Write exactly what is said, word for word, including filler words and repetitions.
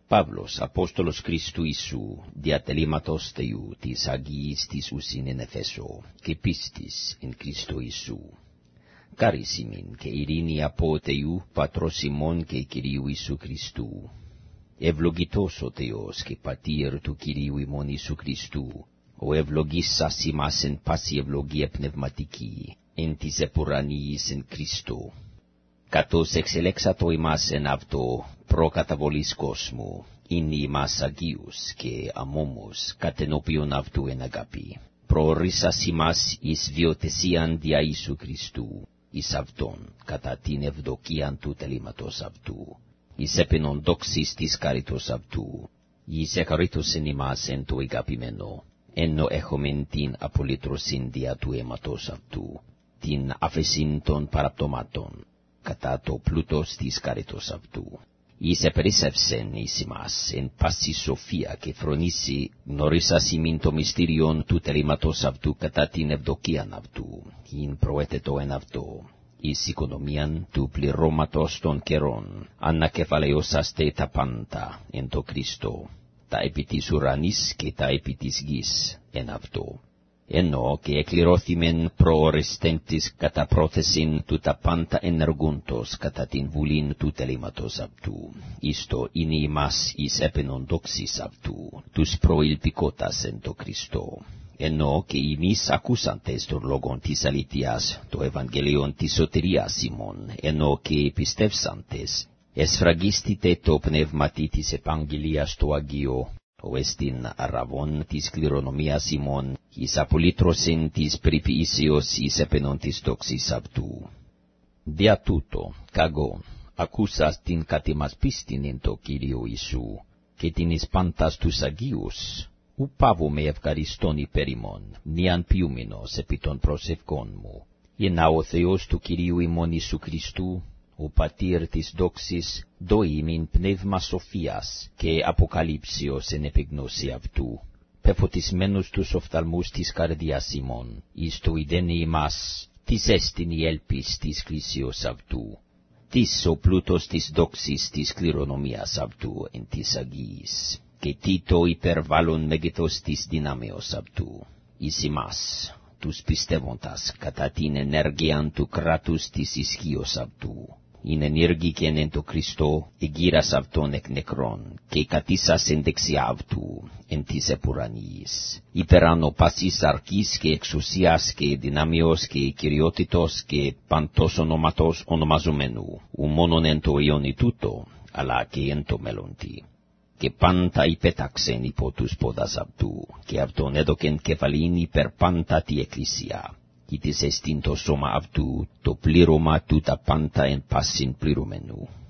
Pavlos, Apostolos Christu Isu, diatelimatos Theou, tis agiis tis usin in Efeso, que pistis in Christo Isu. Carisimin, que irini apo Theou, patros Simon, que Kyriou Isu Christu. Ευλογητός ο Θεός και πατήρ του Κυρίου ημών Ιησού Χριστού, ο ευλογής σας ημάς εν πάση ευλογία πνευματική, εν της επουρανίης εν Χριστώ. Κατός εξελέξατο ημάς εν αυτό προκαταβολής κόσμου, είναι ημάς αγίους και αμόμους κατενώπιον αυτού εν αγάπη. Προορίσας ημάς εις βιοτεσίαν δια Ιησού Χριστού, εις αυτόν κατά την ευδοκίαν του τελήματος αυτού. Εις έπαινον δόξης της κάριτος αυτού, εις εκαρίτως εν ημάς εν το εγκαπημένο, ενώ έχομεν την απολύτρωσιν δια του αίματος αυτού, την άφεσιν των παραπτωμάτων, κατά το πλούτος της κάριτος αυτού. Εις επερίσσευσεν εις ημάς εν πάση σοφία και φρονήσει γνωρίσας ημίν το μυστήριον του τελήματος αυτού κατά την ευδοκίαν αυτού, ειν προέτετο εν αυτό. Εις οικονομίαν του πληρώματος των καιρών, ανακεφαλαιώσαστε τα πάντα εν το Χριστό, τα επί της ουρανής και τα επί της γης εν αυτό. Ενώ και εκληρώθημεν προορεστέντης κατά πρόθεσιν του τα πάντα ενεργούντος κατά την βουλήν του τελήματος αυτού, ιστο είναι ημάς εις έπαινον δόξης αυτού, τους προηλπικότας εν το Χριστό. Ενώ και ημείς ακούσαντες τον λόγον της αλήθειας, το Ευαγγελίον της σωτηρίας ημών, ενώ και πιστεύσαντες, εσφραγίστητε το πνεύματι της επαγγελίας το Αγίο, ο εστιν αραβών της κληρονομίας ημών, εις απολύτρωσιν της περιποιήσεως εις έπαινον της δόξης αυτού. Δια τούτο, καγώ, ακούσας την κατ' πίστην εν το Κύριο Ιησού, και την εις πάντας τους Αγίους, ου πάβω με ευχαριστών υπέρ ημών, νιαν ποιούμενος επί των προσευχών μου, ενα ο Θεός του Κυρίου ημών Ιησού Χριστού, ο πατήρ της δόξης, δώει μην πνεύμα σοφίας και αποκαλύψεως εν επιγνώση αυτού, πεφωτισμένους τους οφθαλμούς της καρδιάς ημών, εις το ειδένει ημάς, της έστιν η έλπις της κλήσεως αυτού, της ο πλούτος της δόξης της κληρονομίας αυτού εν της Αγίης, και τι το υπερβάλλον μέγεθος της δυνάμεως αυτού, εις ημάς, τους πιστεύοντας κατά την ενέργειαν του κράτους της ισχύος αυτού, είναι ενήργηκεν εν το Χριστό, εγγύρας αυτόν εκ νεκρών, και κατήσας εν δεξιά αυτού, εν της επουρανίης, υπεράνω πάσης αρκής και εξουσίας και δυνάμεως και κυριότητος και παντός ονόματος ονομαζομένου, ου μόνον εν το αιώνι τούτο, αλλά και εν το μέλλοντι. Και πάντα υπέταξεν υπό τους πόδας αυτού, και αυτόν έδωκεν κεφαλήν υπερ πάντα τη εκκλησία, και της εστίν το σώμα αυτού, το πλήρωμα του τα πάντα εν πάσιν πληρωμένου.